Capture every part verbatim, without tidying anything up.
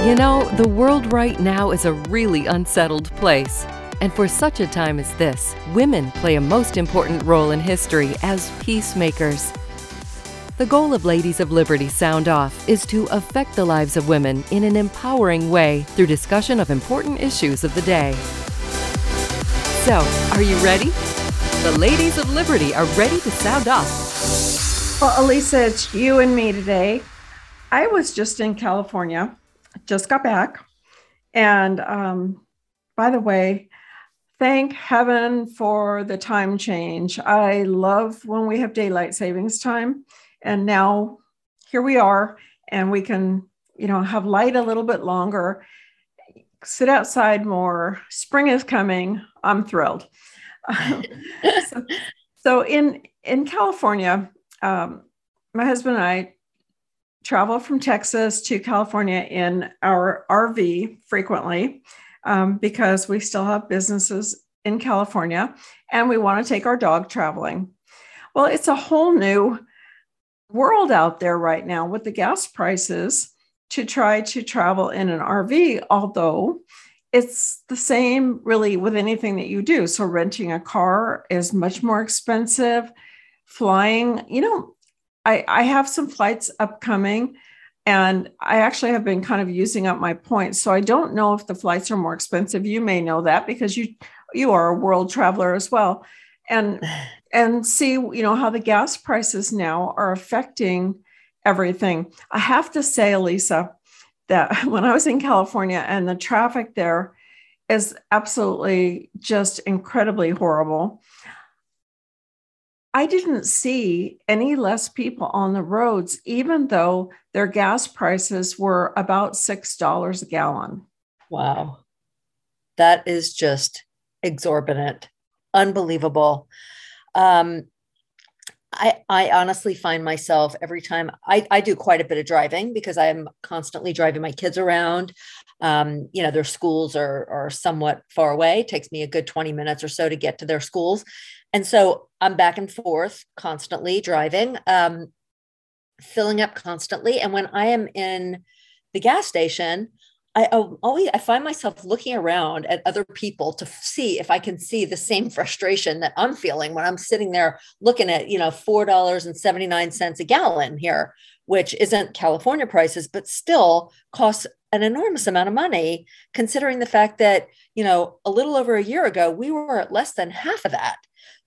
You know, the world right now is a really unsettled place. And for such a time as this, women play a most important role in history as peacemakers. The goal of Ladies of Liberty Sound Off is to affect the lives of women in an empowering way through discussion of important issues of the day. So, are you ready? The Ladies of Liberty are ready to sound off. Well, Elisa, it's you and me today. I was just in California, just got back. And um, by the way, thank heaven for the time change. I love when we have daylight savings time. And now here we are, and we can, you know, have light a little bit longer, sit outside more. Spring is coming. I'm thrilled. so, so in, in California, um, my husband and I travel from Texas to California in our R V frequently um, because we still have businesses in California and we want to take our dog traveling. Well, it's a whole new world out there right now with the gas prices to try to travel in an R V, although it's the same really with anything that you do. So renting a car is much more expensive. Flying, you know, I, I have some flights upcoming, and I actually have been kind of using up my points. So I don't know if the flights are more expensive. You may know that because you you are a world traveler as well. And and see, you know, how the gas prices now are affecting everything. I have to say, Elisa, that when I was in California and the traffic there is absolutely just incredibly horrible. I didn't see any less people on the roads, even though their gas prices were about six dollars a gallon. Wow. That is just exorbitant, unbelievable. Um, I, I honestly find myself every time I, I do quite a bit of driving because I'm constantly driving my kids around. Um, you know, their schools are, are somewhat far away. It takes me a good twenty minutes or so to get to their schools. And so I'm back and forth constantly driving, um, filling up constantly. And when I am in the gas station, I always, I find myself looking around at other people to see if I can see the same frustration that I'm feeling when I'm sitting there looking at, you know, four dollars and seventy-nine cents a gallon here, which isn't California prices, but still costs an enormous amount of money, considering the fact that, you know, a little over a year ago, we were at less than half of that.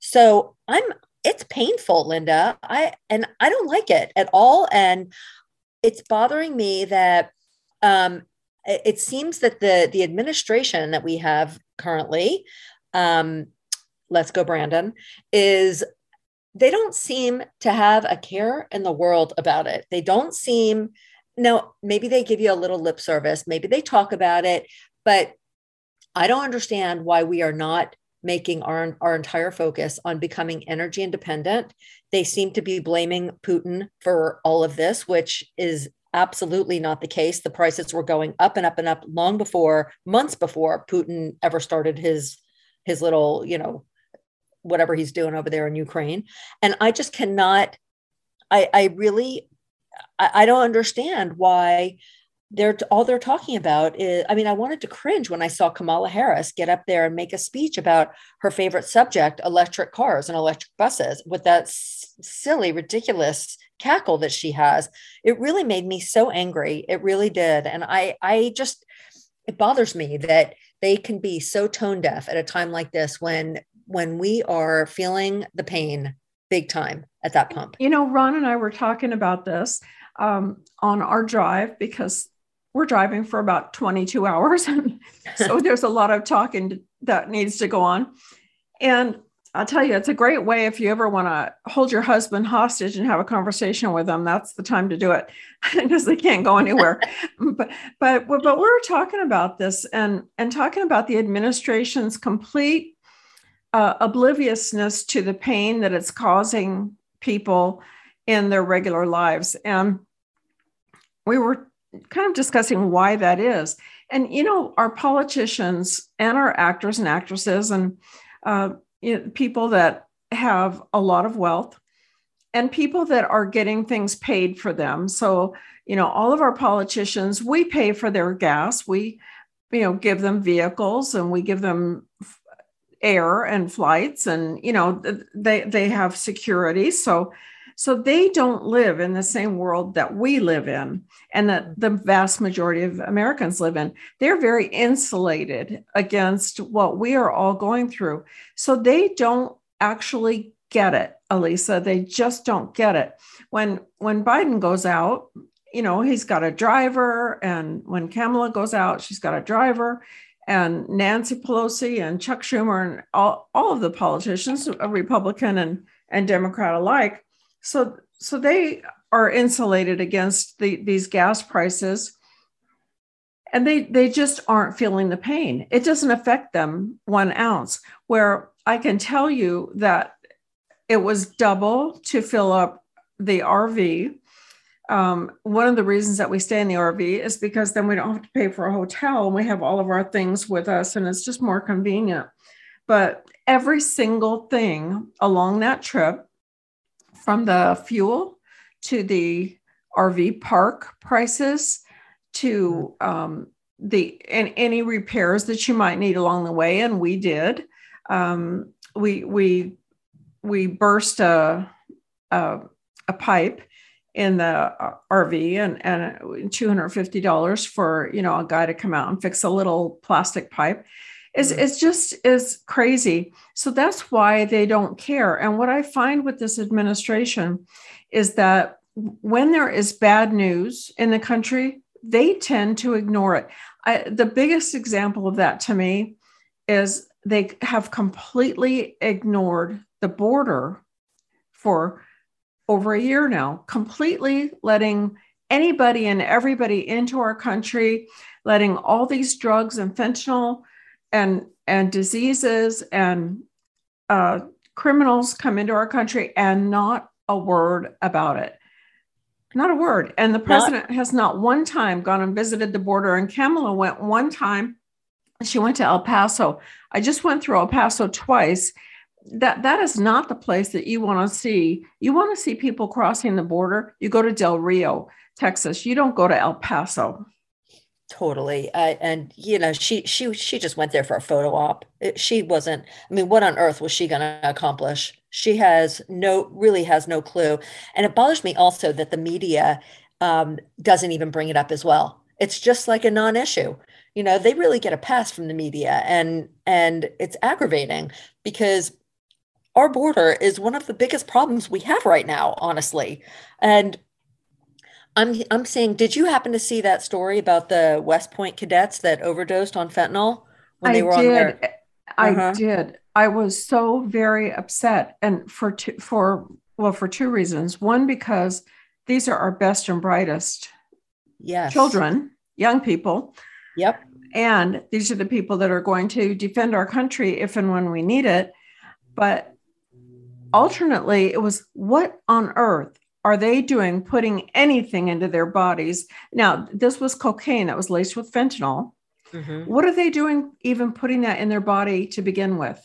So I'm, it's painful, Linda. I, and I don't like it at all. And it's bothering me that, um, it seems that the, the administration that we have currently, um, let's go Brandon, is they don't seem to have a care in the world about it. They don't seem, no, maybe they give you a little lip service. Maybe they talk about it, but I don't understand why we are not making our, our entire focus on becoming energy independent. They seem to be blaming Putin for all of this, which is absolutely not the case. The prices were going up and up and up long before, months before Putin ever started his, his little, you know, whatever he's doing over there in Ukraine. And I just cannot, I, I really, I, I don't understand why they're, all they're talking about is, I mean, I wanted to cringe when I saw Kamala Harris get up there and make a speech about her favorite subject, electric cars and electric buses, with that s- silly, ridiculous cackle that she has. It really made me so angry. It really did. And I, I just, it bothers me that they can be so tone deaf at a time like this when, when we are feeling the pain big time at that pump. You know, Ron and I were talking about this um, on our drive because we're driving for about twenty-two hours. So there's a lot of talking that needs to go on. And I'll tell you, it's a great way if you ever want to hold your husband hostage and have a conversation with them. That's the time to do it because they can't go anywhere. but but but we're talking about this and and talking about the administration's complete uh, obliviousness to the pain that it's causing people in their regular lives. And we were kind of discussing why that is. And you know, our politicians and our actors and actresses and uh, you know, people that have a lot of wealth and people that are getting things paid for them. So, you know, all of our politicians, we pay for their gas. We, you know, give them vehicles and we give them air and flights, and, you know, they, they have security. So, so they don't live in the same world that we live in and that the vast majority of Americans live in. They're very insulated against what we are all going through. So they don't actually get it, Elisa. They just don't get it. When, when Biden goes out, you know, he's got a driver, and when Kamala goes out, she's got a driver, and Nancy Pelosi and Chuck Schumer and all, all of the politicians, Republican and, and Democrat alike. So, so they are insulated against the, these gas prices, and they, they just aren't feeling the pain. It doesn't affect them one ounce, where I can tell you that it was double to fill up the R V. Um, one of the reasons that we stay in the R V is because then we don't have to pay for a hotel, and we have all of our things with us, and it's just more convenient. But every single thing along that trip, from the fuel to the R V park prices to um, the and any repairs that you might need along the way, and we did. Um, we we we burst a a, a pipe in the R V, and, and two hundred fifty dollars for, you know, a guy to come out and fix a little plastic pipe. It's, mm-hmm. it's just is crazy. So that's why they don't care. And what I find with this administration is that when there is bad news in the country, they tend to ignore it. I, the biggest example of that to me is they have completely ignored the border for over a year now, completely letting anybody and everybody into our country, letting all these drugs and fentanyl and, and diseases and uh, criminals come into our country, and not a word about it. Not a word. And the president not- has not one time gone and visited the border. And Kamala went one time. She went to El Paso. I just went through El Paso twice. That that is not the place that you want to see. You want to see people crossing the border. You go to Del Rio, Texas. You don't go to El Paso. Totally. Uh, and, you know, she she she just went there for a photo op. It, she wasn't, I mean, what on earth was she going to accomplish? She has no, really has no clue. And it bothers me also that the media um, doesn't even bring it up as well. It's just like a non-issue. You know, they really get a pass from the media, and and it's aggravating because our border is one of the biggest problems we have right now, honestly. And I'm I'm saying, did you happen to see that story about the West Point cadets that overdosed on fentanyl when they I were did. on their? Uh-huh. I did. I was so very upset, and for two, for well, for two reasons. One, because these are our best and brightest yes. children, young people. Yep. And these are the people that are going to defend our country if and when we need it. But alternately, it was, what on earth are they doing putting anything into their bodies? Now, this was cocaine that was laced with fentanyl. Mm-hmm. What are they doing even putting that in their body to begin with?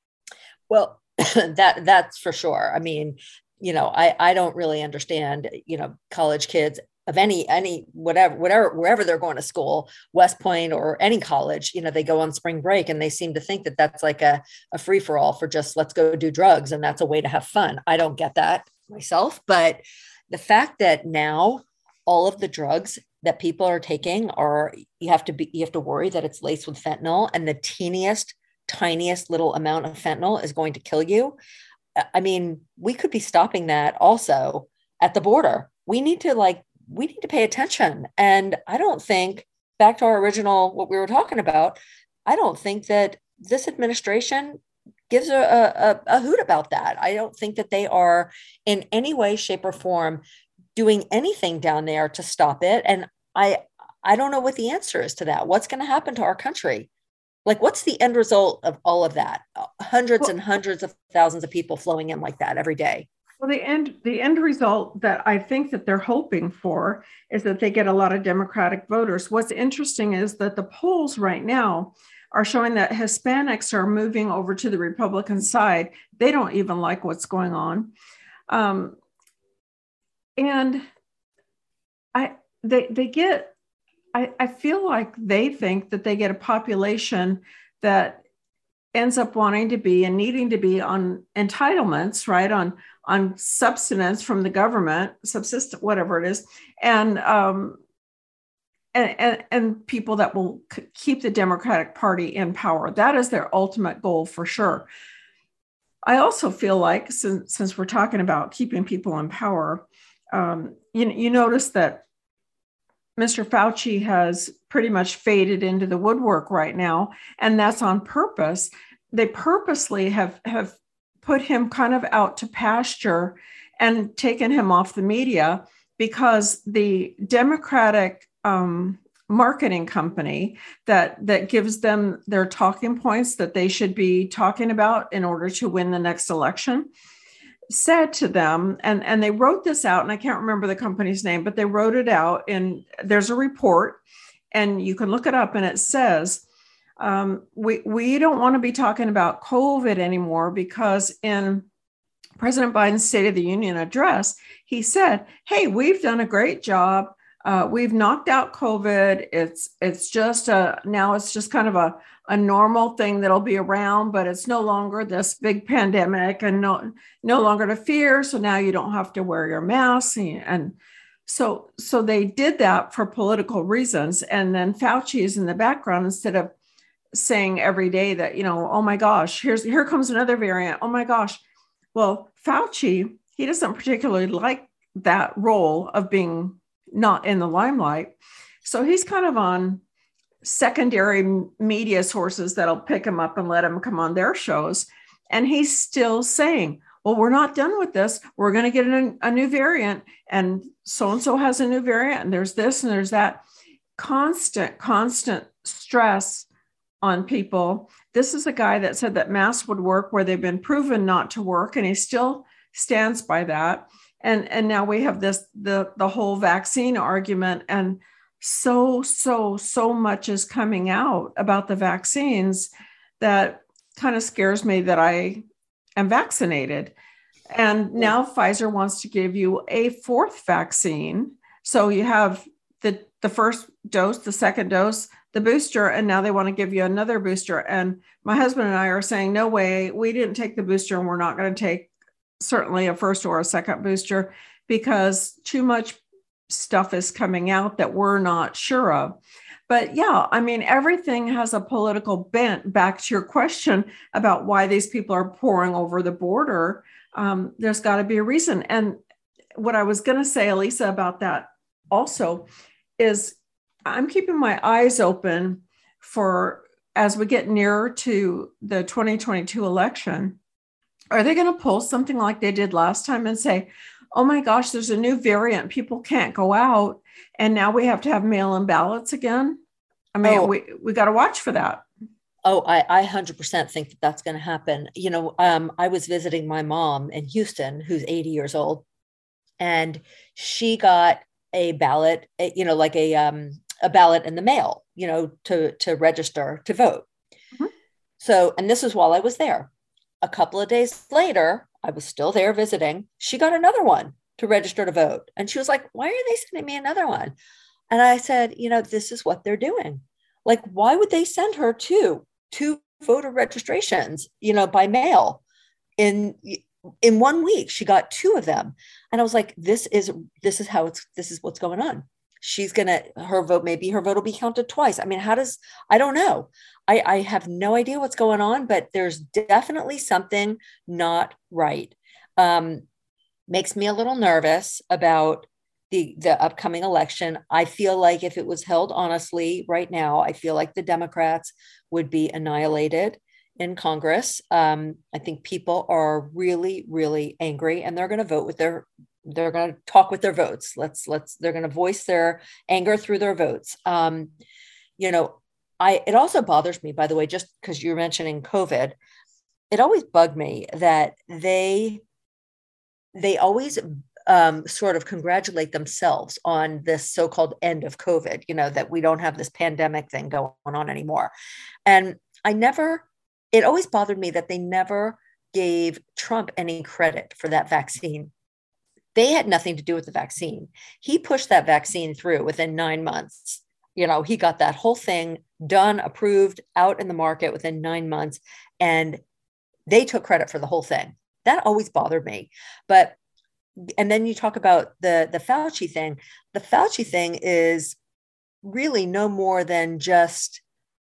Well, that that's for sure. I mean, you know, I, I don't really understand, you know, college kids of any, any, whatever, whatever, wherever they're going to school, West Point or any college, you know, they go on spring break and they seem to think that that's like a, a free for all for just, let's go do drugs. And that's a way to have fun. I don't get that myself, but the fact that now all of the drugs that people are taking are, you have to be, you have to worry that it's laced with fentanyl, and the teeniest, tiniest little amount of fentanyl is going to kill you. I mean, we could be stopping that also at the border. We need to like, we need to pay attention. And I don't think, back to our original, what we were talking about, I don't think that this administration gives a, a, a hoot about that. I don't think that they are in any way, shape, or form doing anything down there to stop it. And I, I don't know what the answer is to that. What's going to happen to our country? Like, what's the end result of all of that? Hundreds well, and hundreds of thousands of people flowing in like that every day. Well, the end, the end result that I think that they're hoping for is that they get a lot of Democratic voters. What's interesting is that the polls right now are showing that Hispanics are moving over to the Republican side. They don't even like what's going on. Um, and I they they get I, I feel like they think that they get a population that ends up wanting to be and needing to be on entitlements, right? On on subsistence from the government, subsistence, whatever it is, and um, and, and and people that will c- keep the Democratic Party in power. That is their ultimate goal for sure. I also feel like since since we're talking about keeping people in power, um, you you notice that Mister Fauci has pretty much faded into the woodwork right now, and that's on purpose. They purposely have have put him kind of out to pasture and taken him off the media because the Democratic um, marketing company that that gives them their talking points that they should be talking about in order to win the next election said to them, and, and they wrote this out, and I can't remember the company's name, but they wrote it out, and there's a report, and you can look it up, and it says, um, we, we don't want to be talking about COVID anymore because in President Biden's State of the Union address, he said, hey, we've done a great job. Uh, we've knocked out COVID. It's it's just a now it's just kind of a, a normal thing that'll be around, but it's no longer this big pandemic and no no longer to fear. So now you don't have to wear your mask. And, and so so they did that for political reasons. And then Fauci is in the background instead of saying every day that, you know, oh my gosh, here's here comes another variant. Oh my gosh. Well, Fauci, he doesn't particularly like that role of being not in the limelight. So he's kind of on secondary media sources that'll pick him up and let him come on their shows. And he's still saying, well, we're not done with this. We're going to get a, a new variant. And so-and-so has a new variant. And there's this and there's that. Constant, constant stress on people. This is a guy that said that masks would work where they've been proven not to work. And he still stands by that. And, and now we have this, the, the whole vaccine argument. And so, so, so much is coming out about the vaccines that kind of scares me that I am vaccinated. And now Pfizer wants to give you a fourth vaccine. So you have the, the first dose, the second dose, the booster, and now they want to give you another booster. And my husband and I are saying, no way, we didn't take the booster and we're not going to take certainly a first or a second booster because too much stuff is coming out that we're not sure of. But yeah, I mean, everything has a political bent. Back to your question about why these people are pouring over the border, um, there's got to be a reason. And what I was going to say, Elisa, about that also is I'm keeping my eyes open for as we get nearer to the twenty twenty-two election. Are they going to pull something like they did last time and say, oh my gosh, there's a new variant, people can't go out, and now we have to have mail-in ballots again? I mean, oh, we, we got to watch for that. Oh, I, I one hundred percent think that that's going to happen. You know, um, I was visiting my mom in Houston, who's eighty years old, and she got a ballot, you know, like a um, a ballot in the mail, you know, to, to register to vote. Mm-hmm. So, and this is while I was there. A couple of days later, I was still there visiting. She got another one to register to vote. And she was like, why are they sending me another one? And I said, you know, this is what they're doing. Like, why would they send her two, two voter registrations, you know, by mail in, in one week? She got two of them. And I was like, this is, this is how it's, this is what's going on. She's going to, her vote, maybe her vote will be counted twice. I mean, how does, I don't know. I, I have no idea what's going on, but there's definitely something not right. Um, makes me a little nervous about the, the upcoming election. I feel like if it was held honestly right now, I feel like the Democrats would be annihilated in Congress. Um, I think people are really, really angry, and they're going to vote with their They're going to talk with their votes. Let's, let's, they're going to voice their anger through their votes. Um, you know, I, it also bothers me, by the way, just because you're mentioning COVID, it always bugged me that they, they always um, sort of congratulate themselves on this so-called end of COVID, you know, that we don't have this pandemic thing going on anymore. And I never, it always bothered me that they never gave Trump any credit for that vaccine. They had nothing to do with the vaccine. He pushed that vaccine through within nine months. You know, he got that whole thing done, approved, out in the market within nine months. And they took credit for the whole thing. That always bothered me. But, and then you talk about the, the Fauci thing. The Fauci thing is really no more than just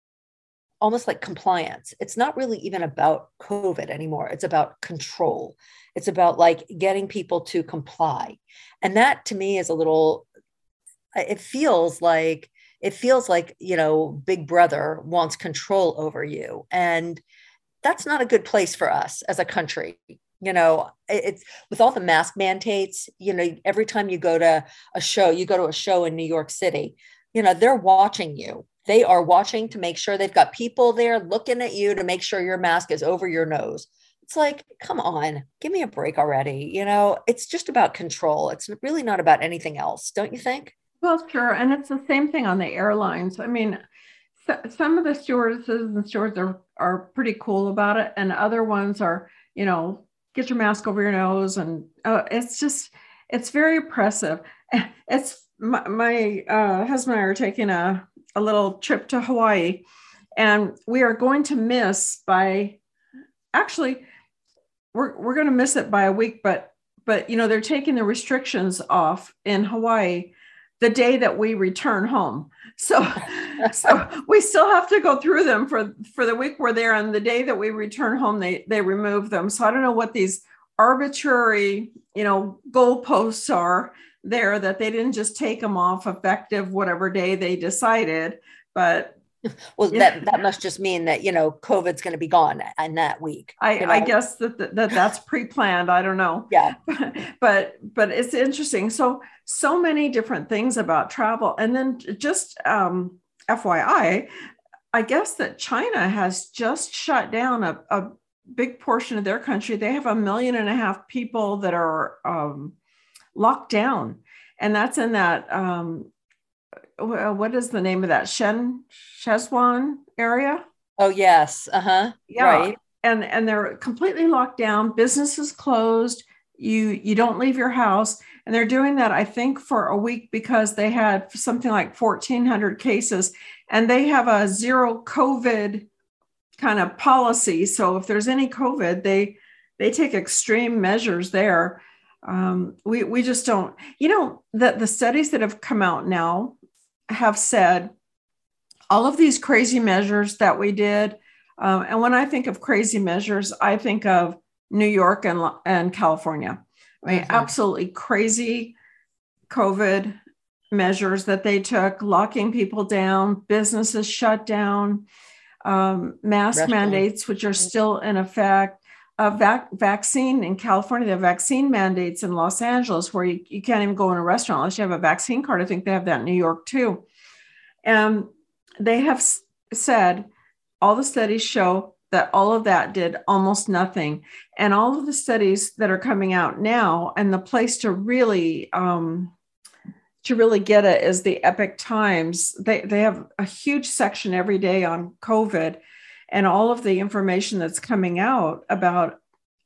almost like compliance. It's not really even about COVID anymore. It's about control. It's about like getting people to comply. And that to me is a little, it feels like, it feels like, you know, Big Brother wants control over you. And that's not a good place for us as a country. You know, it's with all the mask mandates, you know, every time you go to a show, you go to a show in New York City, you know, they're watching you. They are watching to make sure they've got people there looking at you to make sure your mask is over your nose. It's like, come on, give me a break already. You know, it's just about control. It's really not about anything else. Don't you think? Well, sure. And it's the same thing on the airlines. I mean, so, some of the stewardesses and stewards are, are pretty cool about it. And other ones are, you know, get your mask over your nose. And uh, it's just, it's very oppressive. It's my, my uh, husband and I are taking a, a little trip to Hawaii, and we are going to miss by, actually, we're, we're going to miss it by a week, but, but, you know, they're taking the restrictions off in Hawaii the day that we return home. So, so we still have to go through them for, for the week we're there. And the day that we return home, they, they remove them. So I don't know what these arbitrary, you know, goalposts are there, that they didn't just take them off effective whatever day they decided. But well, yeah. that, that must just mean that, you know, COVID's going to be gone in that week. I, you know? I guess that, that, that that's pre-planned. I don't know. Yeah. but, but it's interesting. So, so many different things about travel. And then just um, F Y I, I guess that China has just shut down a, a big portion of their country. They have a million and a half people that are um, locked down. And that's in that, um, what is the name of that? Shen, Szechuan area? Oh, yes. Uh-huh. Yeah. Right. And, and they're completely locked down. Businesses closed. You, you don't leave your house. And they're doing that, I think, for a week because they had something like fourteen hundred cases, and they have a zero COVID kind of policy. So if there's any COVID, they, they take extreme measures there. Um, we, we just don't, you know, that the studies that have come out now have said all of these crazy measures that we did. Um, and when I think of crazy measures, I think of New York and, and California. I mean, mm-hmm. absolutely crazy COVID measures that they took, locking people down, businesses shut down, um, mask Restaurant. mandates, which are still in effect. A vac- vaccine in California, they have vaccine mandates in Los Angeles where you, you can't even go in a restaurant unless you have a vaccine card. I think they have that in New York too. And they have s- said all the studies show that all of that did almost nothing. And all of the studies that are coming out now, and the place to really um, to really get it is the Epoch Times. They they have a huge section every day on COVID. And all of the information that's coming out about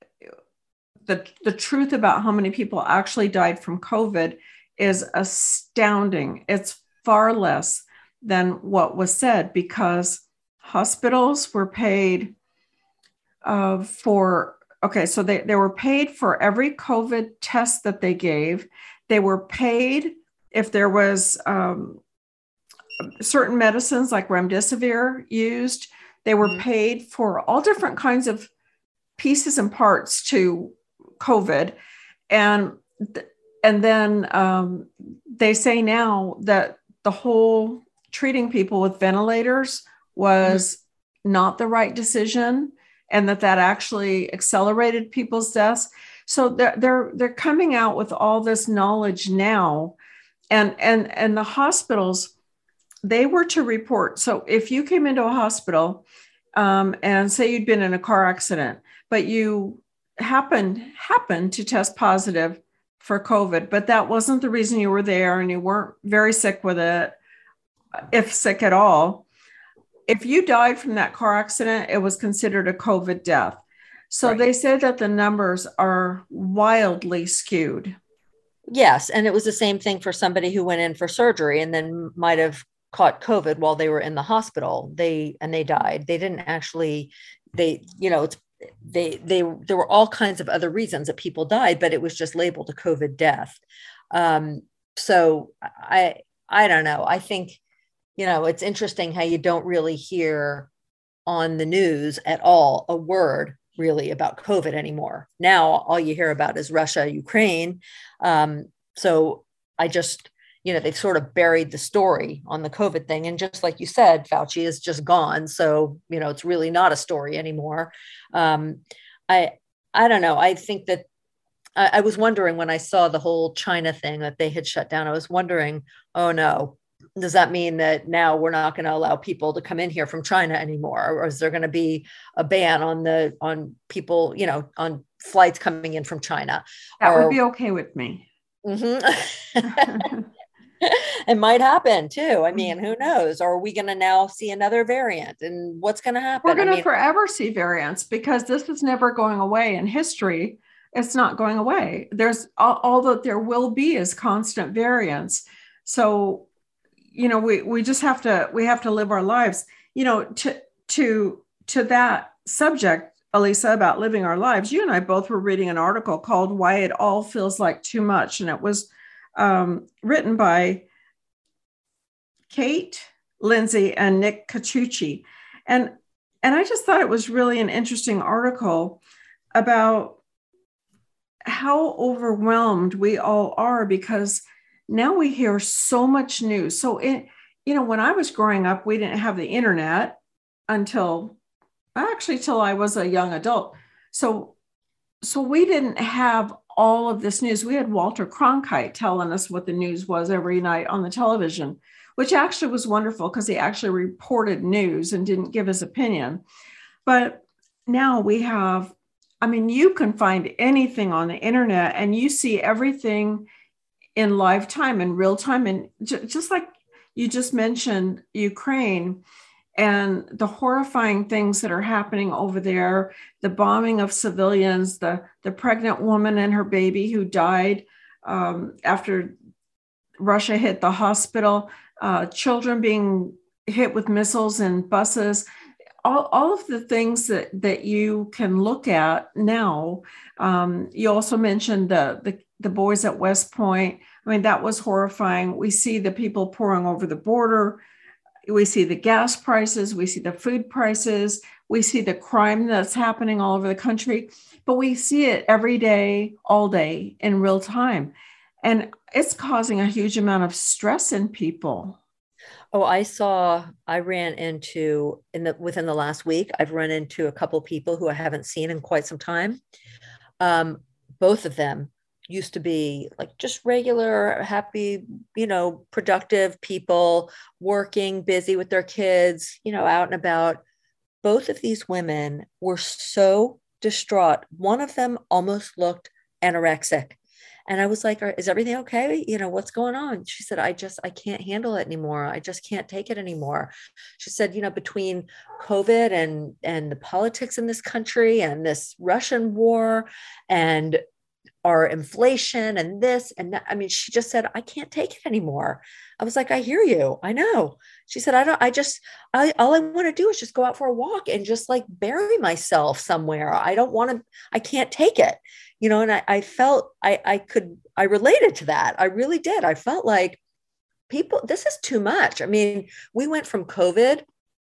the, the truth about how many people actually died from COVID is astounding. It's far less than what was said because hospitals were paid uh, for, okay, so they, they were paid for every COVID test that they gave. They were paid if there was um, certain medicines like remdesivir used. They were paid for all different kinds of pieces and parts to COVID. And, and then um, they say now that the whole treating people with ventilators was mm-hmm. not the right decision, and that that actually accelerated people's deaths. So they're, they're, they're coming out with all this knowledge now. And, and, and the hospitals, they were to report. So if you came into a hospital um, and say you'd been in a car accident, but you happened, happened to test positive for COVID, but that wasn't the reason you were there and you weren't very sick with it, if sick at all. If you died from that car accident, it was considered a COVID death. So right. They say that the numbers are wildly skewed. Yes. And it was the same thing for somebody who went in for surgery and then might have caught COVID while they were in the hospital. They, and they died. They didn't actually, they, you know, it's, they, they, there were all kinds of other reasons that people died, but it was just labeled a COVID death. Um, so I, I don't know. I think, you know, it's interesting how you don't really hear on the news at all a word really about COVID anymore. Now, all you hear about is Russia, Ukraine. Um, so I just, you know, they've sort of buried the story on the COVID thing. And just like you said, Fauci is just gone. So, you know, it's really not a story anymore. Um, I, I don't know. I think that I, I was wondering when I saw the whole China thing that they had shut down, I was wondering, oh no, does that mean that now we're not going to allow people to come in here from China anymore? Or is there going to be a ban on the, on people, you know, on flights coming in from China? That or, would be okay with me. Mm-hmm. It might happen too. I mean, who knows? Or are we going to now see another variant, and what's going to happen? We're going to I mean, forever see variants, because this is never going away in history. It's not going away. There's all, all that there will be is constant variance. So, you know, we, we just have to, we have to live our lives, you know, to, to, to that subject, Elisa, about living our lives. You and I both were reading an article called Why It All Feels Like Too Much. And it was um, written by Kate Lindsay and Nick Catucci. And, and I just thought it was really an interesting article about how overwhelmed we all are, because now we hear so much news. So, it, you know, when I was growing up, we didn't have the internet until actually till I was a young adult. So, so we didn't have all of this news. We had Walter Cronkite telling us what the news was every night on the television, which actually was wonderful because he actually reported news and didn't give his opinion. But now we have, I mean, you can find anything on the internet and you see everything in live time, in real time. And j- just like you just mentioned Ukraine and the horrifying things that are happening over there, the bombing of civilians, the, the pregnant woman and her baby who died um, after Russia hit the hospital, uh, children being hit with missiles and buses, all, all of the things that, that you can look at now. Um, you also mentioned the, the, the boys at West Point. I mean, that was horrifying. We see the people pouring over the border. We see the gas prices. We see the food prices. We see the crime that's happening all over the country. But we see it every day, all day, in real time. And it's causing a huge amount of stress in people. Oh, I saw, I ran into, in the within the last week, I've run into a couple people who I haven't seen in quite some time. Um, both of them used to be like just regular, happy, you know, productive people, working, busy with their kids, you know, out and about. Both of these women were so distraught. One of them almost looked anorexic. And I was like, is everything okay? You know, what's going on? She said, I just, I can't handle it anymore. I just can't take it anymore. She said, you know, between COVID and, and the politics in this country and this Russian war and our inflation and this and that, I mean, she just said, I can't take it anymore. I was like, I hear you. I know. She said, I don't, I just, I, all I want to do is just go out for a walk and just like bury myself somewhere. I don't want to, I can't take it, you know? And I, I felt I, I could, I related to that. I really did. I felt like people, this is too much. I mean, we went from COVID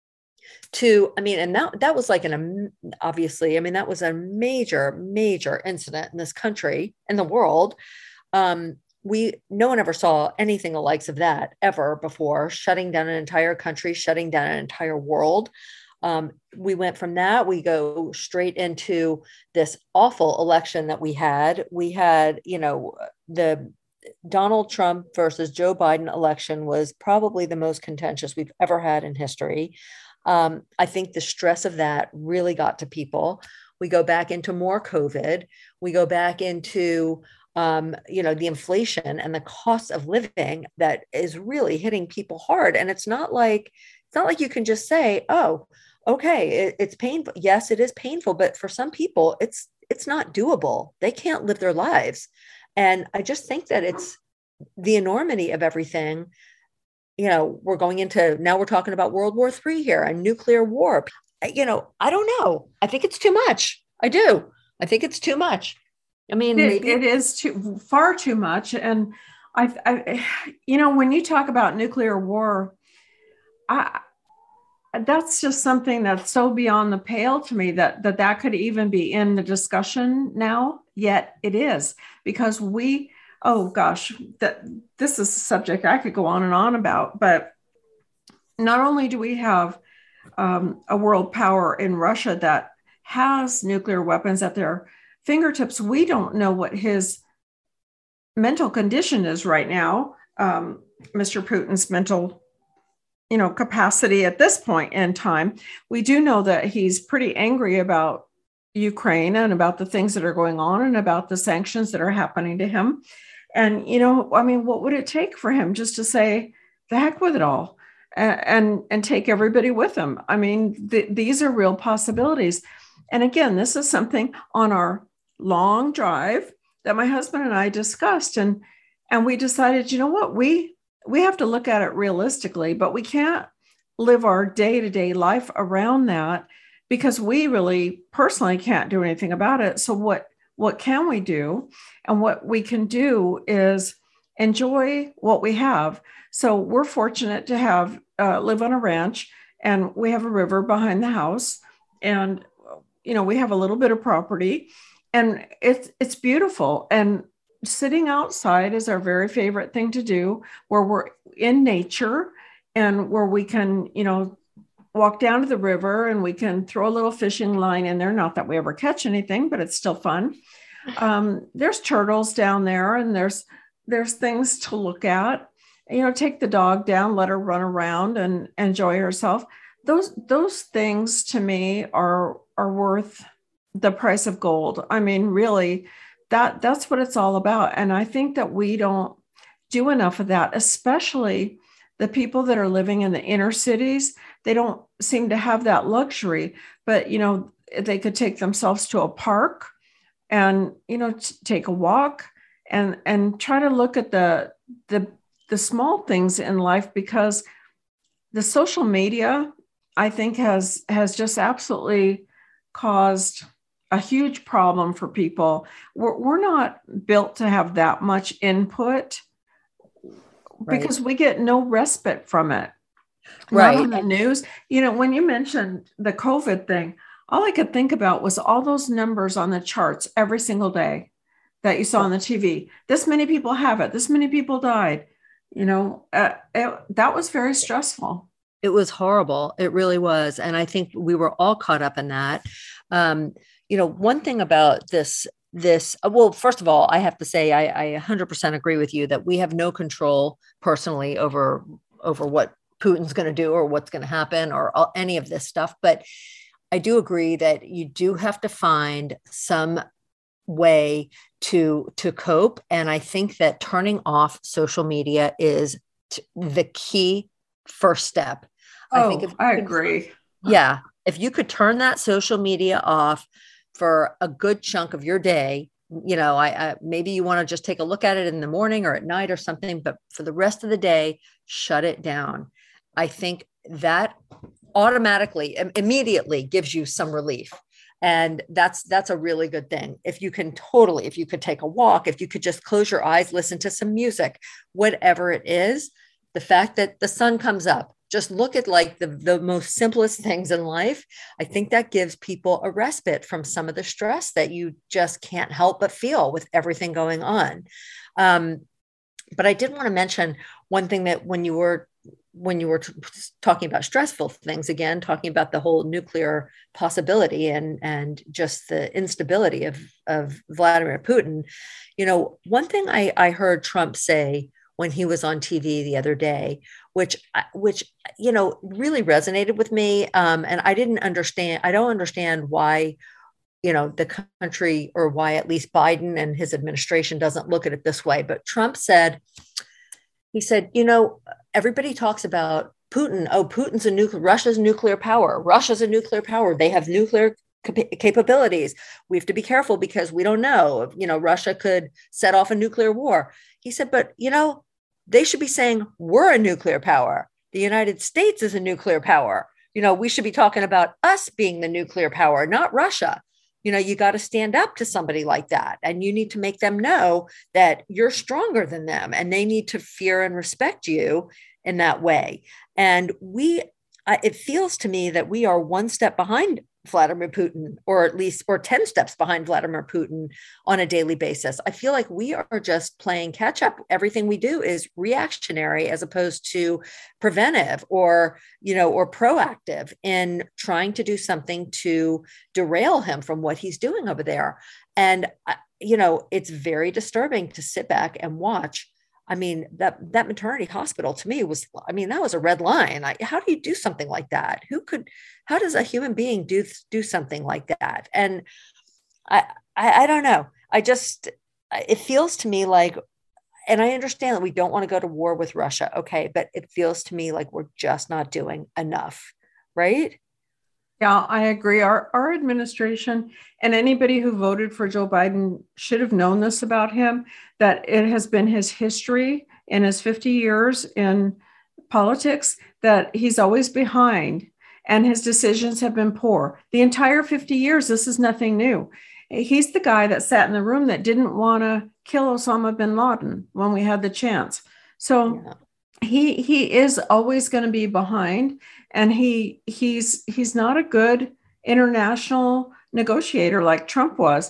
to, I mean, and that, that was like an, obviously, I mean, that was a major, major incident in this country, in the world. Um, we, no one ever saw anything the likes of that ever before, shutting down an entire country, shutting down an entire world. Um, we went from that, we go straight into this awful election that we had. We had, you know, the Donald Trump versus Joe Biden election was probably the most contentious we've ever had in history. Um, I think the stress of that really got to people. We go back into more COVID. We go back into, um, you know, the inflation and the cost of living that is really hitting people hard. And it's not like, it's not like you can just say, oh, okay, it, it's painful. Yes, it is painful. But for some people, it's, it's not doable. They can't live their lives. And I just think that it's the enormity of everything. You know, we're going into, now we're talking about World War Three here, a nuclear war. You know, I don't know. I think it's too much. I do. I think it's too much. I mean, it, maybe it is too far too much. And I, I, you know, when you talk about nuclear war, I, that's just something that's so beyond the pale to me that that that could even be in the discussion now. Yet it is, because we, oh gosh, that this is a subject I could go on and on about. But not only do we have um, a world power in Russia that has nuclear weapons at their fingertips, we don't know what his mental condition is right now, um, Mister Putin's mental, you know, capacity at this point in time. We do know that he's pretty angry about Ukraine and about the things that are going on and about the sanctions that are happening to him. And, you know, I mean, what would it take for him just to say, the heck with it all, and and, and take everybody with him? I mean, th- these are real possibilities. And again, this is something on our long drive that my husband and I discussed. And, and we decided, you know what, we, we have to look at it realistically, but we can't live our day-to-day life around that, because we really personally can't do anything about it. So what, what can we do? And what we can do is enjoy what we have. So we're fortunate to have, uh, live on a ranch, and we have a river behind the house. And, you know, we have a little bit of property, and it's, it's beautiful. And sitting outside is our very favorite thing to do, where we're in nature and where we can, you know, walk down to the river and we can throw a little fishing line in there. Not that we ever catch anything, but it's still fun. Um, there's turtles down there, and there's, there's things to look at. You know, take the dog down, let her run around and enjoy herself. Those, those things to me are, are worth the price of gold. I mean, really, that, that's what it's all about. And I think that we don't do enough of that, especially the people that are living in the inner cities. They don't seem to have that luxury, but, you know, they could take themselves to a park and, you know, t- take a walk and, and try to look at the, the, the small things in life, because the social media, I think, has, has just absolutely caused a huge problem for people. We're, we're not built to have that much input, right, because we get no respite from it. Right. Not on the news. You know, when you mentioned the COVID thing, all I could think about was all those numbers on the charts every single day that you saw on the T V. This many people have it. This many people died. You know, uh, it, that was very stressful. It was horrible. It really was. And I think we were all caught up in that. Um, you know, one thing about this, this, well, first of all, I have to say, I, I one hundred percent agree with you that we have no control personally over, over what Putin's going to do or what's going to happen or all, any of this stuff. But I do agree that you do have to find some way to, to cope. And I think that turning off social media is t- the key first step. Oh, I think if I agree. Yeah. If you could turn that social media off for a good chunk of your day, you know, I, I maybe you want to just take a look at it in the morning or at night or something, but for the rest of the day, shut it down. I think that automatically, immediately gives you some relief. And that's, that's a really good thing. If you can totally, if you could take a walk, if you could just close your eyes, listen to some music, whatever it is, the fact that the sun comes up, just look at like the, the most simplest things in life. I think that gives people a respite from some of the stress that you just can't help but feel with everything going on. Um, but I did want to mention one thing that when you were when you were t- talking about stressful things, again, talking about the whole nuclear possibility and, and just the instability of, of Vladimir Putin, you know, one thing I, I heard Trump say when he was on T V the other day, which, which, you know, really resonated with me. Um, and I didn't understand, I don't understand why, you know, the country, or why at least Biden and his administration doesn't look at it this way. But Trump said, he said, you know, everybody talks about Putin. Oh, Putin's a nuclear, Russia's nuclear power. Russia's a nuclear power. They have nuclear cap- capabilities. We have to be careful because we don't know, you know, Russia could set off a nuclear war. He said, but, you know, they should be saying we're a nuclear power. The United States is a nuclear power. You know, we should be talking about us being the nuclear power, not Russia. You know, you got to stand up to somebody like that. And you need to make them know that you're stronger than them and they need to fear and respect you in that way. And we, uh, it feels to me that we are one step behind Vladimir Putin, or at least, or ten steps behind Vladimir Putin on a daily basis. I feel like we are just playing catch up. Everything we do is reactionary as opposed to preventive or, you know, or proactive in trying to do something to derail him from what he's doing over there. And, you know, it's very disturbing to sit back and watch. I mean, that, that maternity hospital to me was, I mean, that was a red line. I, how do you do something like that? Who could, how does a human being do, do something like that? And I, I, I don't know. I just, it feels to me like, and I understand that we don't want to go to war with Russia. Okay. But it feels to me like we're just not doing enough. Right? Yeah, I agree. Our, our administration and anybody who voted for Joe Biden should have known this about him, that it has been his history in his fifty years in politics, that he's always behind and his decisions have been poor. The entire fifty years, this is nothing new. He's the guy that sat in the room that didn't want to kill Osama bin Laden when we had the chance. So yeah. he he is always going to be behind. And he he's he's not a good international negotiator like Trump was.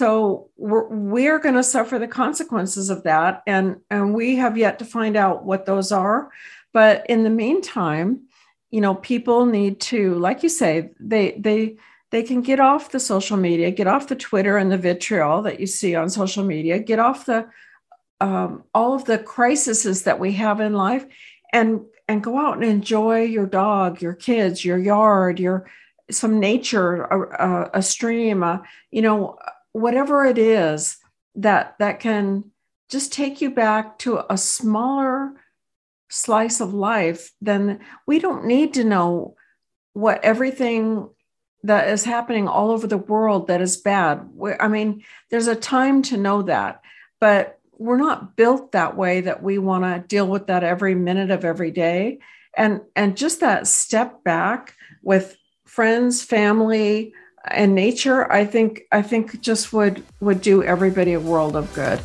So we're, we're going to suffer the consequences of that. And, and we have yet to find out what those are. But in the meantime, you know, people need to, like you say, they they they can get off the social media, get off the Twitter and the vitriol that you see on social media, get off the um, all of the crises that we have in life, and and go out and enjoy your dog, your kids, your yard, your some nature, a, a stream, a, you know, whatever it is that that can just take you back to a smaller slice of life. Then we don't need to know what everything that is happening all over the world that is bad. I mean, there's a time to know that, but we're not built that way that we want to deal with that every minute of every day. And, and just that step back with friends, family, and nature, I think, I think just would, would do everybody a world of good.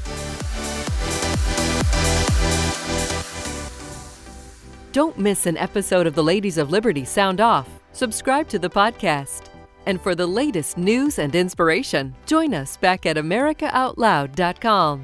Don't miss an episode of the Ladies of Liberty Sound Off. Subscribe to the podcast. And for the latest news and inspiration, join us back at America Out Loud dot com.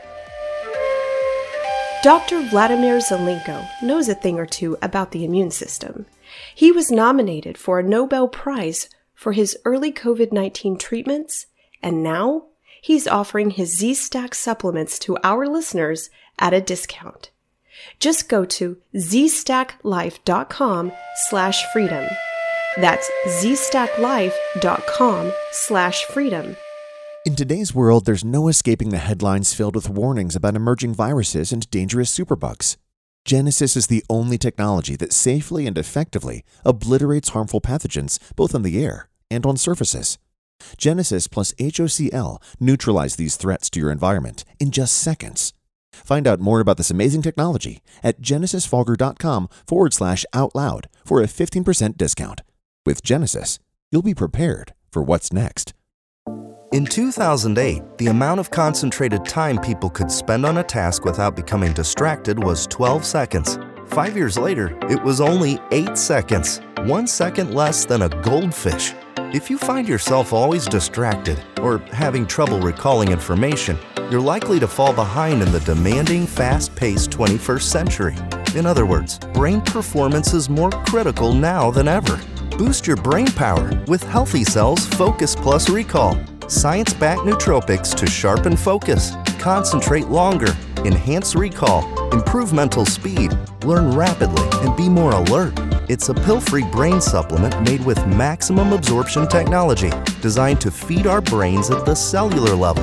Doctor Vladimir Zelenko knows a thing or two about the immune system. He was nominated for a Nobel Prize for his early covid nineteen treatments, and now he's offering his Z-Stack supplements to our listeners at a discount. Just go to z stack life dot com slash freedom. That's z stack life dot com slash freedom. In today's world, there's no escaping the headlines filled with warnings about emerging viruses and dangerous superbugs. Genesis is the only technology that safely and effectively obliterates harmful pathogens both on the air and on surfaces. Genesis plus H O C L neutralize these threats to your environment in just seconds. Find out more about this amazing technology at genesis fogger dot com forward slash out loud for a fifteen percent discount. With Genesis, you'll be prepared for what's next. In two thousand eight, the amount of concentrated time people could spend on a task without becoming distracted was twelve seconds. Five years later, it was only eight seconds, one second less than a goldfish. If you find yourself always distracted or having trouble recalling information, you're likely to fall behind in the demanding, fast-paced twenty-first century. In other words, brain performance is more critical now than ever. Boost your brain power with Healthy Cells Focus Plus Recall. Science-backed nootropics to sharpen focus, concentrate longer, enhance recall, improve mental speed, learn rapidly, and be more alert. It's a pill-free brain supplement made with maximum absorption technology, designed to feed our brains at the cellular level.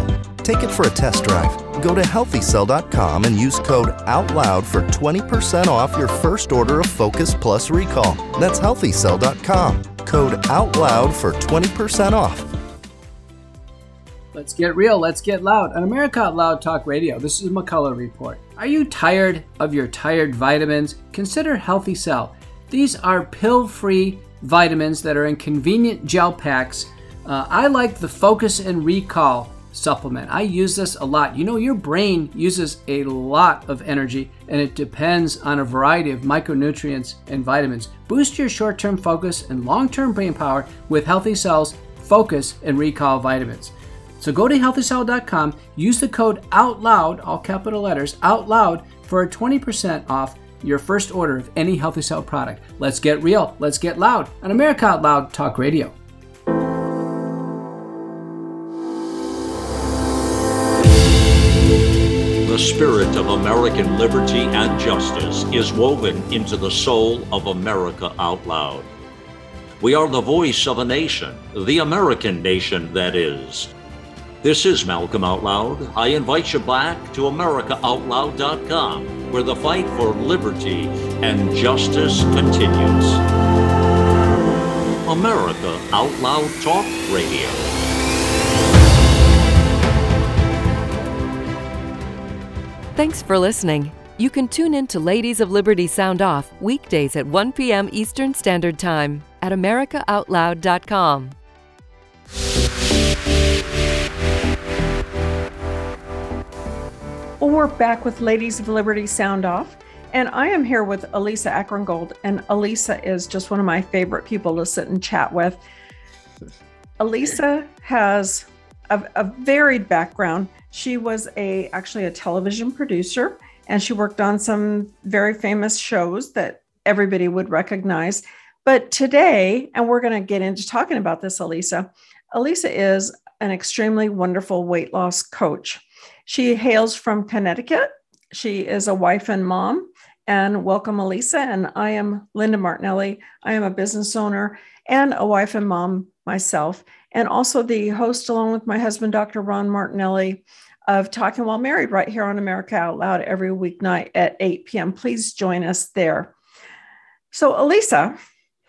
Take it for a test drive. Go to healthy cell dot com and use code OUTLOUD for twenty percent off your first order of Focus Plus Recall. That's healthy cell dot com. Code OUTLOUD for twenty percent off. Let's get real, let's get loud. On America Out Loud Talk Radio, this is McCullough Report. Are you tired of your tired vitamins? Consider Healthy Cell. These are pill-free vitamins that are in convenient gel packs. Uh, I like the Focus and Recall supplement. I use this a lot. You know, your brain uses a lot of energy, and it depends on a variety of micronutrients and vitamins. Boost your short-term focus and long-term brain power with Healthy Cell's Focus and Recall vitamins. So go to healthy cell dot com, use the code OUTLOUD, all capital letters, OUTLOUD, for a twenty percent off your first order of any Healthy Cell product. Let's get real, let's get loud on America Out Loud Talk Radio. The spirit of American liberty and justice is woven into the soul of America Out Loud. We are the voice of a nation, the American nation, that is. This is Malcolm Out Loud. I invite you back to America Out Loud dot com, where the fight for liberty and justice continues. America Out Loud Talk Radio. Thanks for listening. You can tune in to Ladies of Liberty Sound Off weekdays at one p.m. Eastern Standard Time at America Out Loud dot com. Well, we're back with Ladies of Liberty Sound Off, and I am here with Elisa Akrongold, and Elisa is just one of my favorite people to sit and chat with. Elisa has a, a varied background. She was a actually a television producer, and she worked on some very famous shows that everybody would recognize. But today, and we're going to get into talking about this, Elisa, Elisa is an extremely wonderful weight loss coach. She hails from Connecticut. She is a wife and mom. And welcome, Elisa. And I am Linda Martinelli. I am a business owner and a wife and mom myself, and also the host, along with my husband, Doctor Ron Martinelli, of Talking While Married right here on America Out Loud every weeknight at eight p.m. Please join us there. So, Elisa,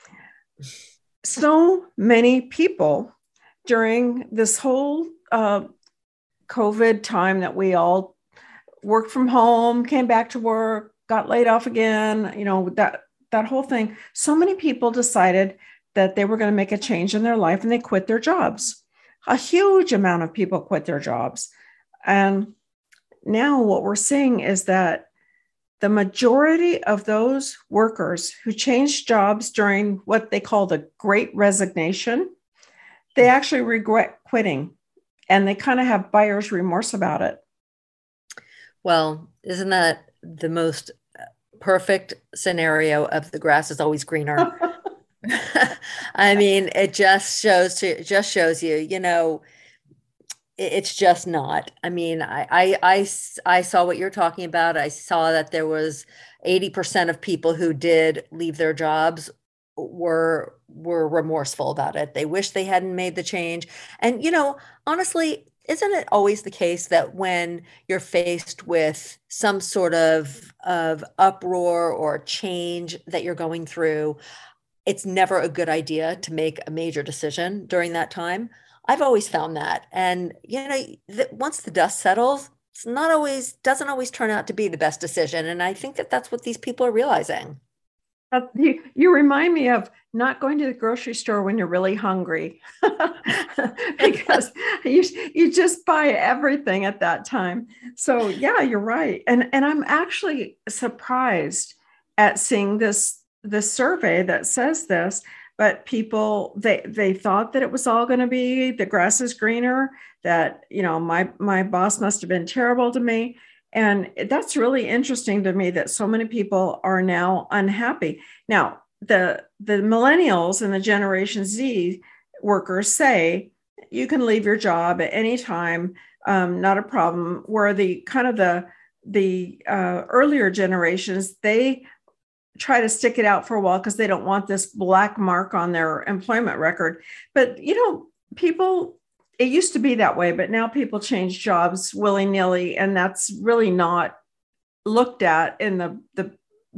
so many people during this whole uh, COVID time that we all worked from home, came back to work, got laid off again, you know, that, that whole thing. So many people decided that they were going to make a change in their life, and they quit their jobs. A huge amount of people quit their jobs. And now what we're seeing is that the majority of those workers who changed jobs during what they call the Great Resignation, they actually regret quitting, and they kind of have buyer's remorse about it. Well, isn't that the most perfect scenario of the grass is always greener? I mean, it just shows to just shows you, you know, it, it's just not. I mean, I, I, I, I saw what you're talking about. I saw that there was eighty percent of people who did leave their jobs were were remorseful about it. They wish they hadn't made the change. And, you know, honestly, isn't it always the case that when you're faced with some sort of, of uproar or change that you're going through, it's never a good idea to make a major decision during that time? I've always found that. And, you know, that once the dust settles, it's not always, doesn't always turn out to be the best decision. And I think that that's what these people are realizing. Uh, you, you remind me of not going to the grocery store when you're really hungry because you, you just buy everything at that time. So yeah, you're right. And, and I'm actually surprised at seeing this, this survey that says this, but people, they, they thought that it was all going to be the grass is greener, that, you know, my, my boss must have been terrible to me. And that's really interesting to me that so many people are now unhappy. Now, the, the millennials and the Generation Z workers say you can leave your job at any time, um, not a problem. Where the kind of the, the uh, earlier generations, they try to stick it out for a while because they don't want this black mark on their employment record. But, you know, people it used to be that way, but now people change jobs willy-nilly, and that's really not looked at in the, the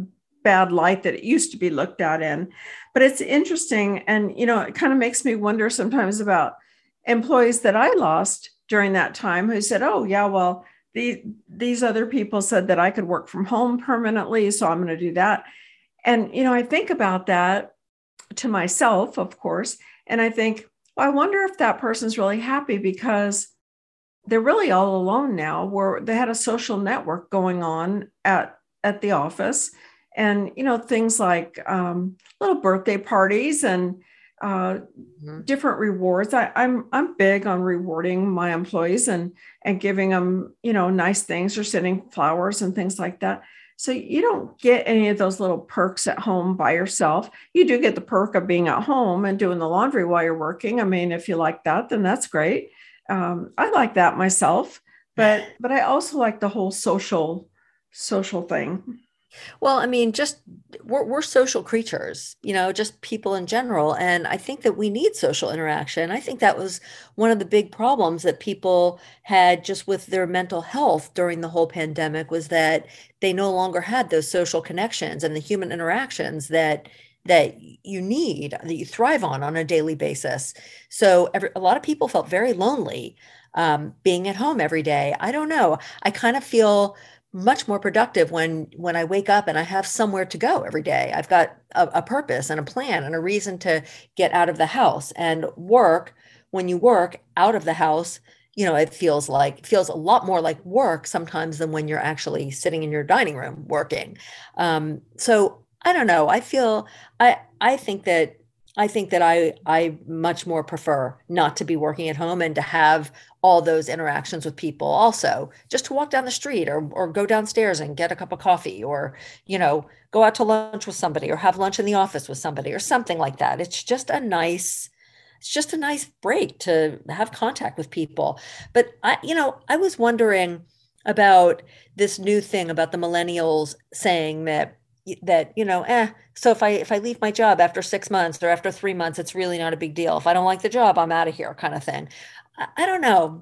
bad light that it used to be looked at in. But it's interesting. And, you know, it kind of makes me wonder sometimes about employees that I lost during that time who said, oh, yeah, well, the, these other people said that I could work from home permanently, so I'm going to do that. And, you know, I think about that to myself, of course, and I think, well, I wonder if that person's really happy because they're really all alone now, where they had a social network going on at, at the office. And, you know, things like um, little birthday parties and uh, mm-hmm. different rewards. I, I'm I'm big on rewarding my employees and and giving them, you know, nice things or sending flowers and things like that. So you don't get any of those little perks at home by yourself. You do get the perk of being at home and doing the laundry while you're working. I mean, if you like that, then that's great. Um, I like that myself, but but I also like the whole social social thing. Well, I mean, just we're, we're social creatures, you know, just people in general. And I think that we need social interaction. I think that was one of the big problems that people had just with their mental health during the whole pandemic, was that they no longer had those social connections and the human interactions that that you need, that you thrive on on a daily basis. So every, a lot of people felt very lonely um, being at home every day. I don't know. I kind of feel much more productive when when I wake up and I have somewhere to go every day. I've got a, a purpose and a plan and a reason to get out of the house. And work, when you work out of the house, you know, it feels like feels a lot more like work sometimes than when you're actually sitting in your dining room working. Um, so I don't know. I feel I I think that I think that I I much more prefer not to be working at home and to have all those interactions with people, also just to walk down the street or or go downstairs and get a cup of coffee, or, you know, go out to lunch with somebody or have lunch in the office with somebody or something like that. It's just a nice it's just a nice break to have contact with people. But I, you know, I was wondering about this new thing about the millennials saying that that, you know, eh, so if I, if I leave my job after six months or after three months, it's really not a big deal. If I don't like the job, I'm out of here, kind of thing. I, I don't know.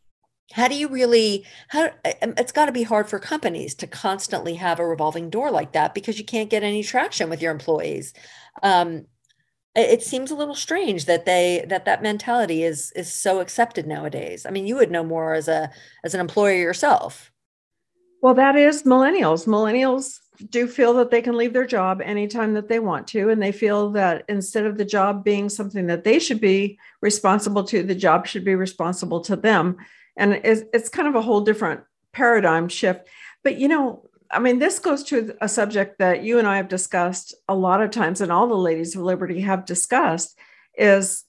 How do you really, how, it's got to be hard for companies to constantly have a revolving door like that, because you can't get any traction with your employees. Um, it, it seems a little strange that they, that that mentality is, is so accepted nowadays. I mean, you would know more as a, as an employer yourself. Well, that is millennials. Millennials do feel that they can leave their job anytime that they want to. And they feel that instead of the job being something that they should be responsible to, the job should be responsible to them. And it's, it's kind of a whole different paradigm shift. But, you know, I mean, this goes to a subject that you and I have discussed a lot of times, and all the ladies of Liberty have discussed, is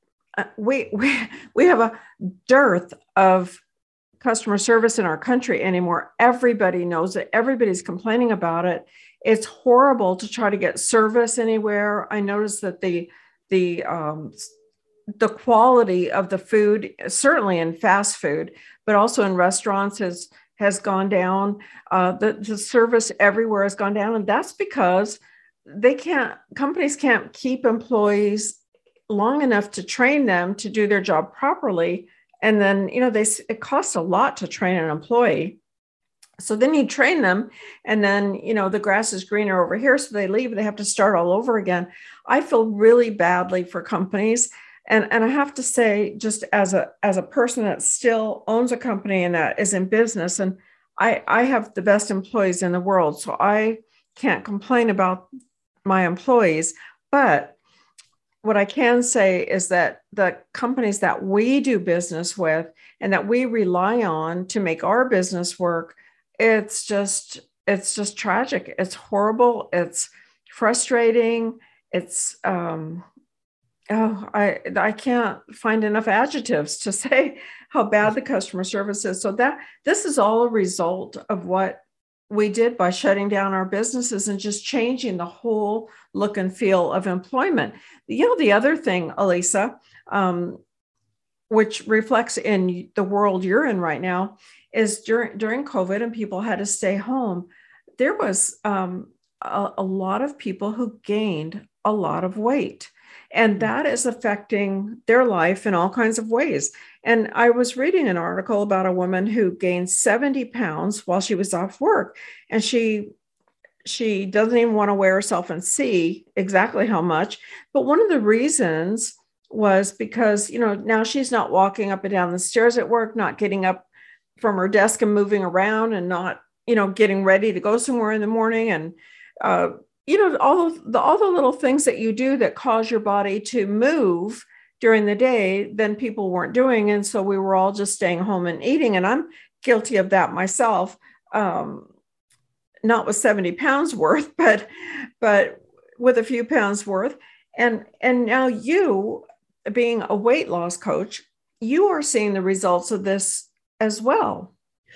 we, we, we have a dearth of customer service in our country anymore. Everybody knows it. Everybody's complaining about it. It's horrible to try to get service anywhere. I noticed that the the um, the quality of the food, certainly in fast food, but also in restaurants, has has gone down. Uh, the, the service everywhere has gone down, and that's because they can't. Companies can't keep employees long enough to train them to do their job properly. And then, you know, they, it costs a lot to train an employee. So then you train them, and then, you know, the grass is greener over here. So they leave, they have to start all over again. I feel really badly for companies. And, and I have to say, just as a, as a person that still owns a company and that is in business, and I, I have the best employees in the world, so I can't complain about my employees. But what I can say is that the companies that we do business with and that we rely on to make our business work, it's just, it's just tragic. It's horrible. It's frustrating. It's, um, oh, I, I can't find enough adjectives to say how bad the customer service is. So that this is all a result of what we did by shutting down our businesses and just changing the whole look and feel of employment. You know, the other thing, Elisa, um, which reflects in the world you're in right now, is during during COVID and people had to stay home, there was um, a, a lot of people who gained a lot of weight. And that is affecting their life in all kinds of ways. And I was reading an article about a woman who gained seventy pounds while she was off work. And she she doesn't even want to weigh herself and see exactly how much. But one of the reasons was because, you know, now she's not walking up and down the stairs at work, not getting up from her desk and moving around, and not, you know, getting ready to go somewhere in the morning. And, uh, you know, all of the, all the little things that you do that cause your body to move during the day, then people weren't doing. And so we were all just staying home and eating. And I'm guilty of that myself. Um, not with seventy pounds worth, but, but with a few pounds worth. And, and now you, being a weight loss coach, you are seeing the results of this as well.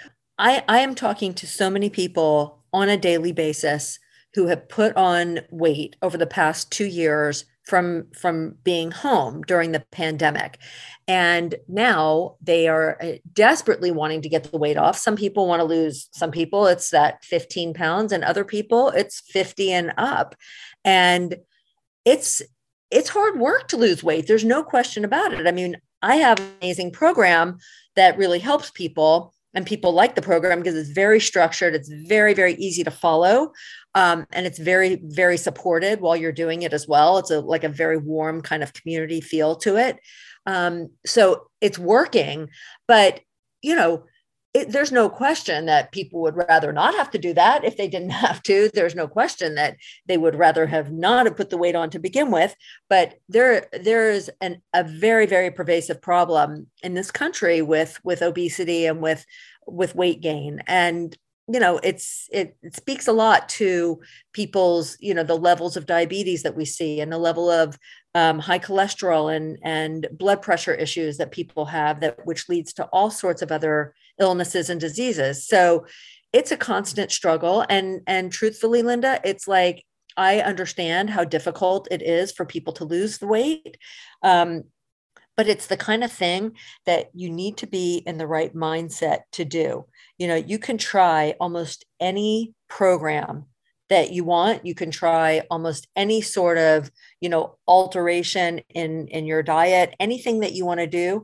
I, I am talking to so many people on a daily basis who have put on weight over the past two years from, from being home during the pandemic. And now they are desperately wanting to get the weight off. Some people want to lose, some people it's that fifteen pounds, and other people it's fifty and up. And it's, it's hard work to lose weight. There's no question about it. I mean, I have an amazing program that really helps people, and people like the program because it's very structured. It's very, very easy to follow. Um, and it's very, very supported while you're doing it as well. It's a, like a very warm kind of community feel to it. Um, so it's working, but you know, it, there's no question that people would rather not have to do that if they didn't have to. There's no question that they would rather have not have put the weight on to begin with. But there, there is an, a very, very pervasive problem in this country with, with obesity and with, with weight gain. And, you know, it's, it, it speaks a lot to people's, you know, the levels of diabetes that we see, and the level of um, high cholesterol and, and blood pressure issues that people have, that which leads to all sorts of other illnesses and diseases. So it's a constant struggle. And, and truthfully, Linda, it's like, I understand how difficult it is for people to lose the weight. Um, but it's the kind of thing that you need to be in the right mindset to do. You know, you can try almost any program that you want. You can try almost any sort of, you know, alteration in, in your diet, anything that you want to do.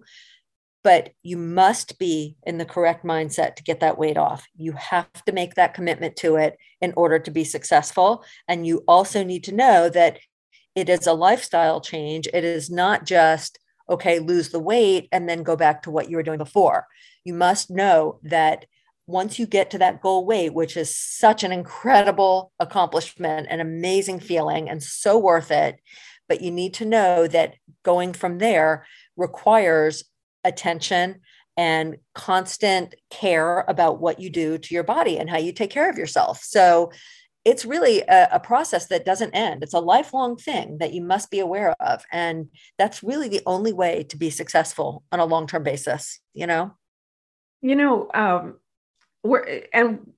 But you must be in the correct mindset to get that weight off. You have to make that commitment to it in order to be successful. And you also need to know that it is a lifestyle change. It is not just, okay, lose the weight and then go back to what you were doing before. You must know that once you get to that goal weight, which is such an incredible accomplishment, an amazing feeling, and so worth it, but you need to know that going from there requires attention and constant care about what you do to your body and how you take care of yourself. So it's really a, a process that doesn't end. It's a lifelong thing that you must be aware of. And that's really the only way to be successful on a long-term basis, you know? You know, um, we're, and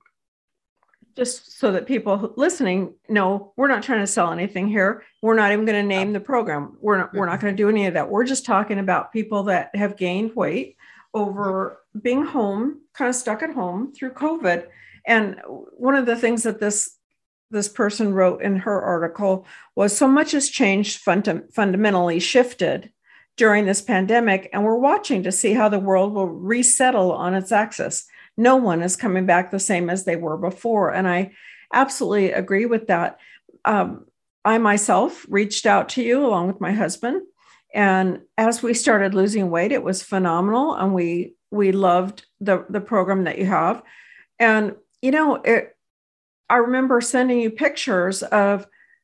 just so that people listening know, we're not trying to sell anything here. We're not even going to name the program. We're not, we're not going to do any of that. We're just talking about people that have gained weight over being home, kind of stuck at home through COVID. And one of the things that this this person wrote in her article was, so much has changed, funda- fundamentally shifted during this pandemic, and we're watching to see how the world will resettle on its axis. No one is coming back the same as they were before. And I absolutely agree with that. Um, I myself reached out to you along with my husband. And as we started losing weight, it was phenomenal. And we, we loved the, the program that you have. And, you know, it, I remember sending you pictures of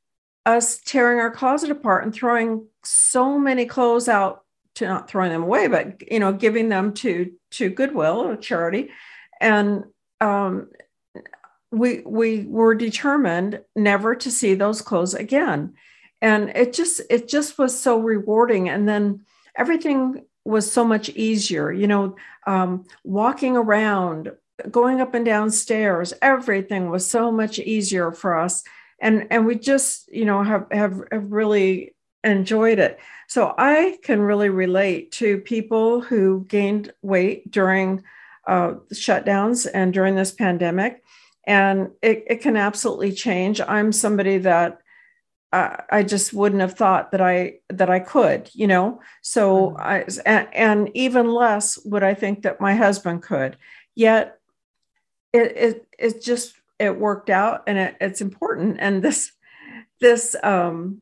us tearing our closet apart and throwing so many clothes out, to not throwing them away, but, you know, giving them to, to Goodwill or charity. And um, we, we were determined never to see those clothes again. And it just, it just was so rewarding. And then everything was so much easier, you know, um, walking around, going up and down stairs, everything was so much easier for us. And, and we just, you know, have, have, have really enjoyed it. So I can really relate to people who gained weight during uh, the shutdowns and during this pandemic. And it, it can absolutely change. I'm somebody that I, I just wouldn't have thought that I that I could, you know. So mm-hmm. I and, and even less would I think that my husband could. Yet it it it just it worked out, and it, it's important. And this this um,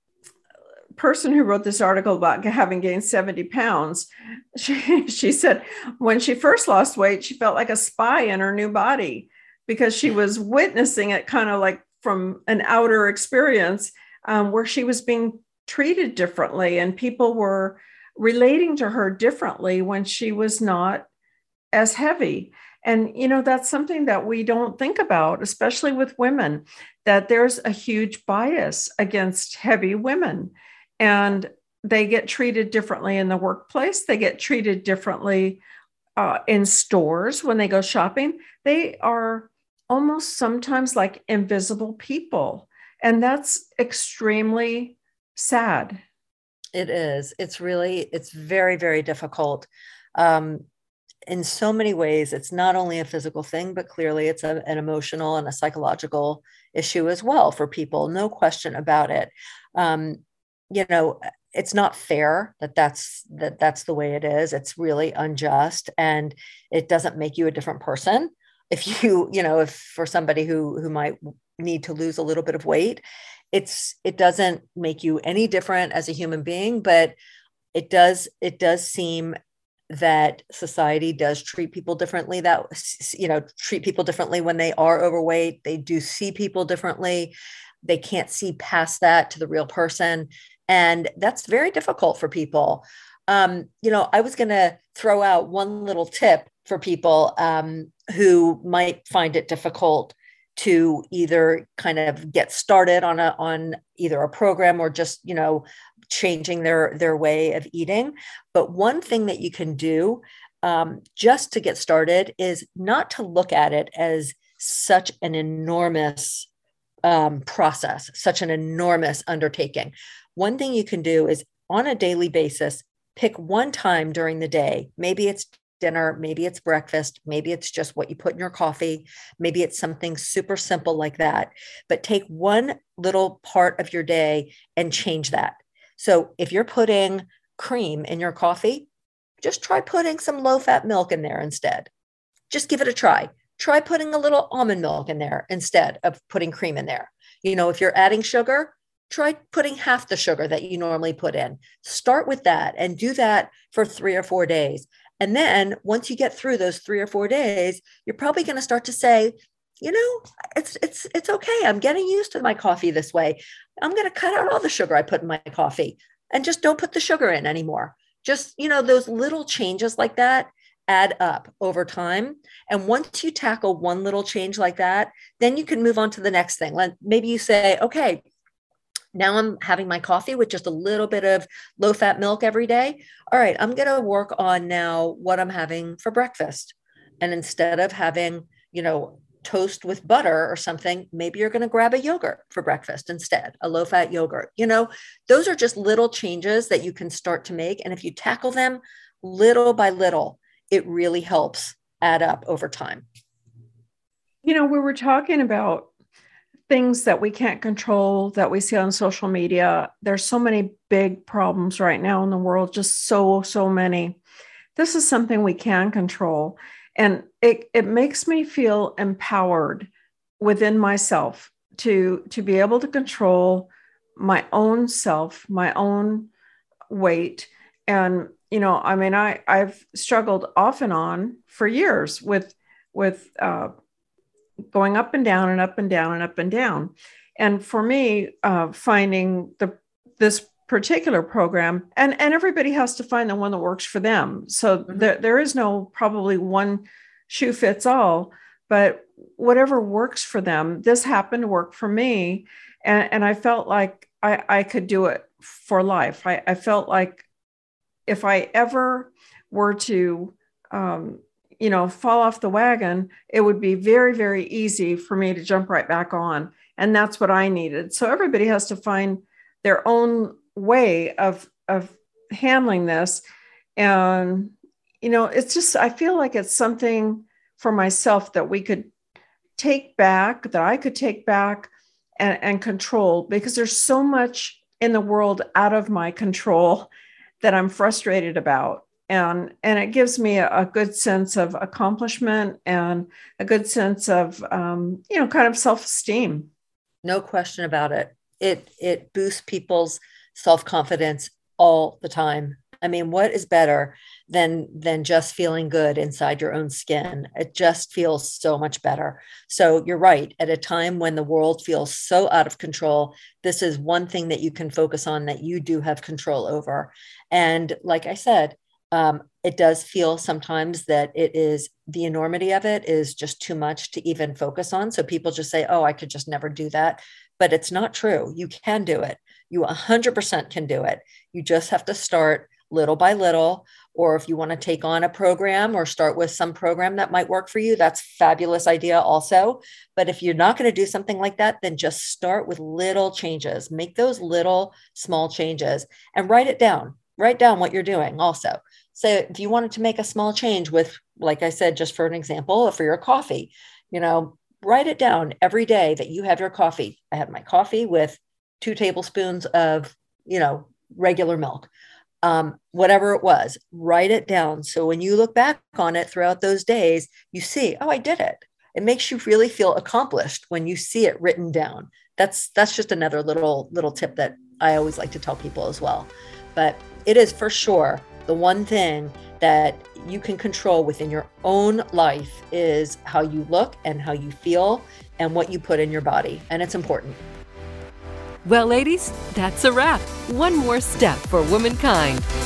person who wrote this article about having gained seventy pounds, she she said when she first lost weight, she felt like a spy in her new body because she was witnessing it kind of like from an outer experience um, where she was being treated differently and people were relating to her differently when she was not as heavy. And, you know, that's something that we don't think about, especially with women, that there's a huge bias against heavy women and they get treated differently in the workplace. They get treated differently uh, in stores when they go shopping. They are almost sometimes like invisible people. And that's extremely sad. It is. It's really, it's very, very difficult. Um, in so many ways, it's not only a physical thing, but clearly it's a, an emotional and a psychological issue as well for people. No question about it. Um, you know, it's not fair that that's, that that's the way it is. It's really unjust, and it doesn't make you a different person. If you, you know, if for somebody who, who might need to lose a little bit of weight, it's, it doesn't make you any different as a human being, but it does, it does seem that society does treat people differently, that, you know, treat people differently when they are overweight. They do see people differently. They can't see past that to the real person. And that's very difficult for people. Um, you know, I was going to throw out one little tip for people um, who might find it difficult to either kind of get started on a on either a program or just, you know, changing their their way of eating. But one thing that you can do um, just to get started is not to look at it as such an enormous um, process, such an enormous undertaking. One thing you can do is on a daily basis, pick one time during the day. Maybe it's dinner, maybe it's breakfast, maybe it's just what you put in your coffee, maybe it's something super simple like that. But take one little part of your day and change that. So if you're putting cream in your coffee, just try putting some low-fat milk in there instead. Just give it a try. Try putting a little almond milk in there instead of putting cream in there. You know, if you're adding sugar, try putting half the sugar that you normally put in. Start with that and do that for three or four days. And then once you get through those three or four days, you're probably going to start to say, you know, it's, it's, it's okay. I'm getting used to my coffee this way. I'm going to cut out all the sugar I put in my coffee and just don't put the sugar in anymore. Just, you know, those little changes like that add up over time. And once you tackle one little change like that, then you can move on to the next thing. Like maybe you say, okay, now I'm having my coffee with just a little bit of low-fat milk every day. All right, I'm going to work on now what I'm having for breakfast. And instead of having, you know, toast with butter or something, maybe you're going to grab a yogurt for breakfast instead, a low-fat yogurt. You know, those are just little changes that you can start to make. And if you tackle them little by little, it really helps add up over time. You know, we were talking about things that we can't control that we see on social media. There's so many big problems right now in the world, just so, so many. This is something we can control. And it, it makes me feel empowered within myself to, to be able to control my own self, my own weight. And, you know, I mean, I, I've struggled off and on for years with, with, uh, going up and down and up and down and up and down. And for me, uh, finding the this particular program, and, and everybody has to find the one that works for them. So mm-hmm. there, there is no probably one shoe fits all, but whatever works for them, this happened to work for me. And, and I felt like I, I could do it for life. I, I felt like if I ever were to, um, you know, fall off the wagon, it would be very, very easy for me to jump right back on. And that's what I needed. So everybody has to find their own way of, of handling this. And, you know, it's just, I feel like it's something for myself that we could take back, that I could take back and, and control, because there's so much in the world out of my control that I'm frustrated about. And, and it gives me a, a good sense of accomplishment and a good sense of, um, you know, kind of self-esteem. No question about it. It, it boosts people's self-confidence all the time. I mean, what is better than, than just feeling good inside your own skin? It just feels so much better. So you're right. At a time when the world feels so out of control, this is one thing that you can focus on that you do have control over. And like I said, Um, it does feel sometimes that it is, the enormity of it is just too much to even focus on. So people just say, oh, I could just never do that. But it's not true. You can do it. You one hundred percent can do it. You just have to start little by little. Or if you want to take on a program or start with some program that might work for you, that's a fabulous idea also. But if you're not going to do something like that, then just start with little changes. Make those little small changes and write it down. Write down what you're doing also. So if you wanted to make a small change with, like I said, just for an example, for your coffee, you know, write it down every day that you have your coffee. I have my coffee with two tablespoons of, you know, regular milk, um, whatever it was, write it down. So when you look back on it throughout those days, you see, oh, I did it. It makes you really feel accomplished when you see it written down. That's, that's just another little, little tip that I always like to tell people as well. But it is for sure the one thing that you can control within your own life is how you look and how you feel and what you put in your body. And it's important. Well, ladies, that's a wrap. One more step for womankind.